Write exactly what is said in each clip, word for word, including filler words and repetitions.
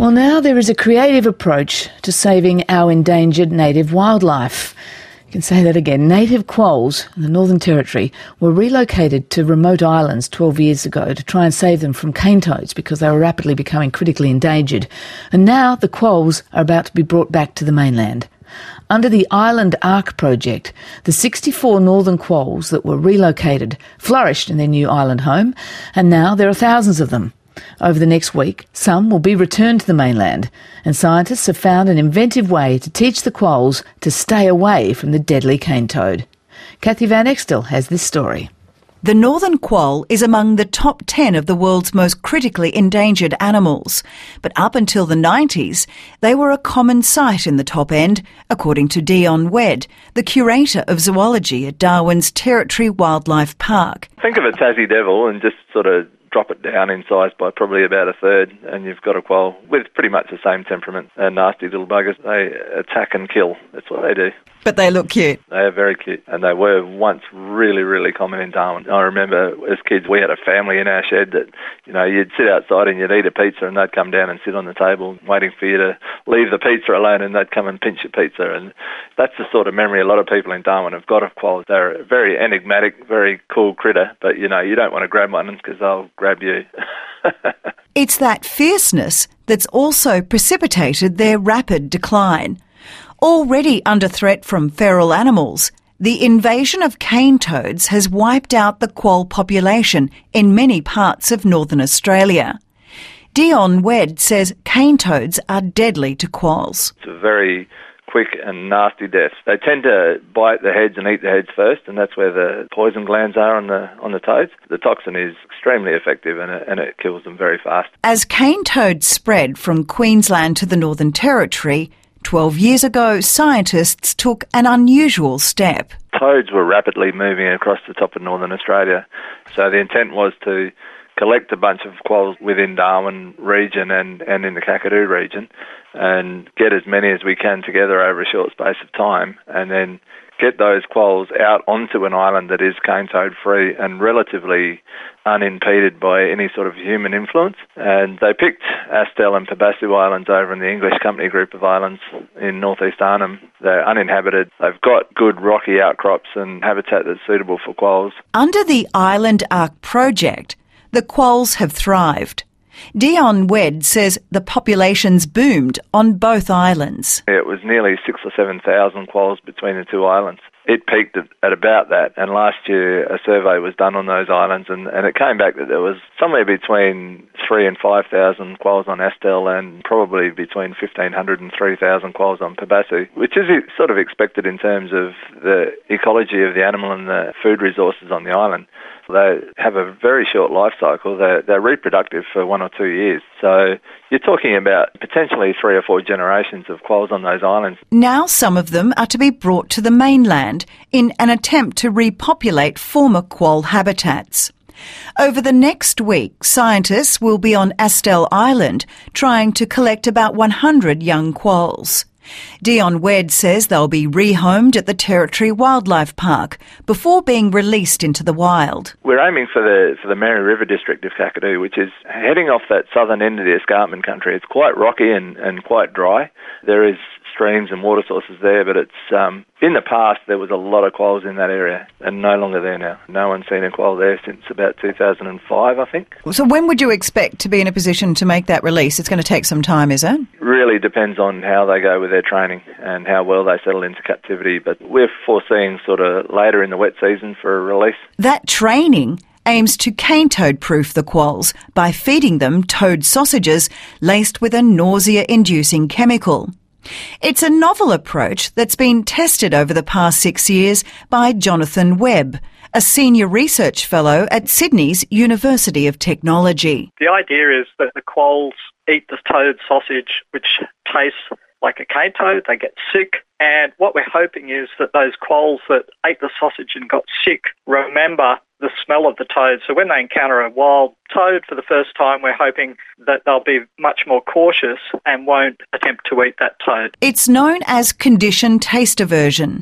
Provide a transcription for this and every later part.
Well, now there is a creative approach to saving our endangered native wildlife. You can say that again. Native quolls in the Northern Territory were relocated to remote islands twelve years ago to try and save them from cane toads because they were rapidly becoming critically endangered. And now the quolls are about to be brought back to the mainland. Under the Island Ark project, the sixty-four northern quolls that were relocated flourished in their new island home, and now there are thousands of them. Over the next week, some will be returned to the mainland, and scientists have found an inventive way to teach the quolls to stay away from the deadly cane toad. Kathy Van Extel has this story. The northern quoll is among the top ten of the world's most critically endangered animals. But up until the nineties, they were a common sight in the top end, according to Dion Wedd, the curator of zoology at Darwin's Territory Wildlife Park. Think of a Tassie devil and just sort of drop it down in size by probably about a third, and you've got a quoll with pretty much the same temperament. They're nasty little buggers. They attack and kill. That's what they do. But they look cute. They are very cute, and they were once really, really common in Darwin. I remember as kids we had a family in our shed that, you know, you'd sit outside and you'd eat a pizza and they'd come down and sit on the table waiting for you to leave the pizza alone, and they'd come and pinch your pizza. And that's the sort of memory a lot of people in Darwin have got of quolls. They're a very enigmatic, very cool critter, but, you know, you don't want to grab one because they'll grab you. It's that fierceness that's also precipitated their rapid decline. Already under threat from feral animals, the invasion of cane toads has wiped out the quoll population in many parts of northern Australia. Dion Wedd says cane toads are deadly to quolls. It's a very quick and nasty death. They tend to bite the heads and eat the heads first, and that's where the poison glands are on the on the toads. The toxin is extremely effective, and it, and it kills them very fast. As cane toads spread from Queensland to the Northern Territory, twelve years ago, scientists took an unusual step. Toads were rapidly moving across the top of northern Australia, so the intent was to collect a bunch of quolls within Darwin region and, and in the Kakadu region and get as many as we can together over a short space of time, and then get those quolls out onto an island that is cane toad free and relatively unimpeded by any sort of human influence. And they picked Astel and Pabasu Islands over in the English Company group of islands in northeast Arnhem. They're uninhabited. They've got good rocky outcrops and habitat that's suitable for quolls. Under the Island Ark project, the quolls have thrived. Dion Wedd says the populations boomed on both islands. It was nearly six or seven thousand quolls between the two islands. It peaked at, at about that, and last year a survey was done on those islands, and, and it came back that there was somewhere between three and five thousand quolls on Astel, and probably between fifteen hundred and three thousand quolls on Pabasu, which is sort of expected in terms of the ecology of the animal and the food resources on the island. They have a very short life cycle. They're, they're reproductive for one or two years. So you're talking about potentially three or four generations of quolls on those islands. Now some of them are to be brought to the mainland in an attempt to repopulate former quoll habitats. Over the next week, scientists will be on Astel Island trying to collect about one hundred young quolls. Dion Wedd says they'll be rehomed at the Territory Wildlife Park before being released into the wild. We're aiming for the for the Mary River district of Kakadu, which is heading off that southern end of the escarpment country. It's quite rocky and, and quite dry. There is streams and water sources there, but it's um, in the past there was a lot of quolls in that area, and no longer there now. No one's seen a quoll there since about two thousand five, I think. So when would you expect to be in a position to make that release? It's going to take some time, is it? Really depends on how they go with their training and how well they settle into captivity, but we're foreseeing sort of later in the wet season for a release. That training aims to cane toad-proof the quolls by feeding them toad sausages laced with a nausea-inducing chemical. It's a novel approach that's been tested over the past six years by Jonathan Webb, a senior research fellow at Sydney's University of Technology. The idea is that the quolls eat the toad sausage, which tastes like a cane toad. They get sick, and what we're hoping is that those quolls that ate the sausage and got sick remember the smell of the toad. So when they encounter a wild toad for the first time, we're hoping that they'll be much more cautious and won't attempt to eat that toad. It's known as conditioned taste aversion.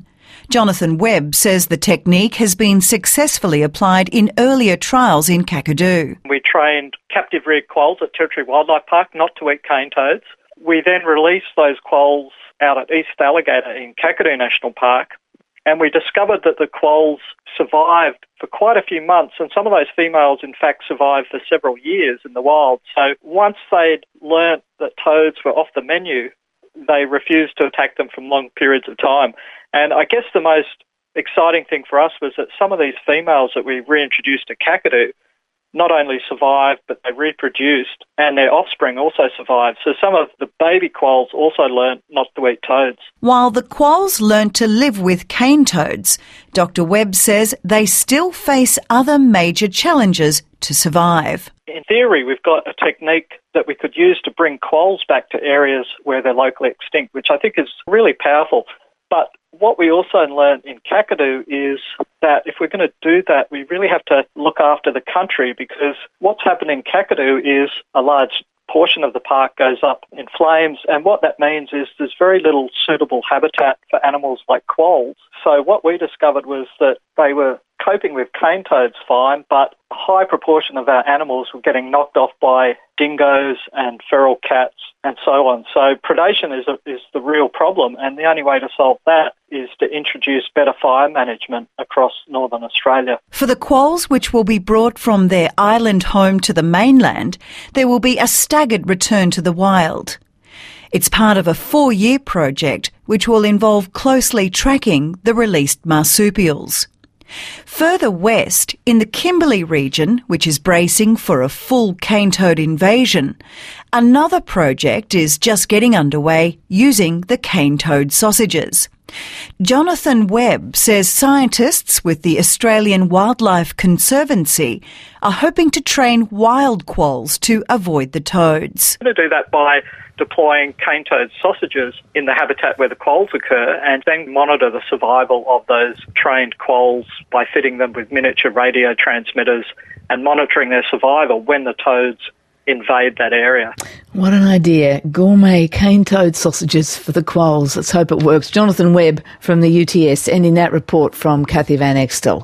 Jonathan Webb says the technique has been successfully applied in earlier trials in Kakadu. We trained captive reared quolls at Territory Wildlife Park not to eat cane toads. We then released those quolls out at East Alligator in Kakadu National Park, and we discovered that the quolls survived for quite a few months, and some of those females, in fact, survived for several years in the wild. So once they'd learnt that toads were off the menu, they refused to attack them for long periods of time. And I guess the most exciting thing for us was that some of these females that we reintroduced to Kakadu not only survived, but they reproduced, and their offspring also survived. So some of the baby quolls also learnt not to eat toads. While the quolls learnt to live with cane toads, Doctor Webb says they still face other major challenges to survive. In theory, we've got a technique that we could use to bring quolls back to areas where they're locally extinct, which I think is really powerful. But what we also learned in Kakadu is that if we're going to do that, we really have to look after the country, because what's happened in Kakadu is a large portion of the park goes up in flames, and what that means is there's very little suitable habitat for animals like quolls. So what we discovered was that they were coping with cane toads fine, but a high proportion of our animals were getting knocked off by dingoes and feral cats and so on. So predation is a, is the real problem, and the only way to solve that is to introduce better fire management across northern Australia. For the quolls which will be brought from their island home to the mainland, there will be a staggered return to the wild. It's part of a four-year project which will involve closely tracking the released marsupials. Further west, in the Kimberley region, which is bracing for a full cane toad invasion, another project is just getting underway using the cane toad sausages. Jonathan Webb says scientists with the Australian Wildlife Conservancy are hoping to train wild quolls to avoid the toads. We're going to do that by deploying cane toad sausages in the habitat where the quolls occur, and then monitor the survival of those trained quolls by fitting them with miniature radio transmitters and monitoring their survival when the toads invade that area. What an idea. Gourmet cane toad sausages for the quolls. Let's hope it works. Jonathan Webb from the U T S, ending that report from Kathy Van Extel.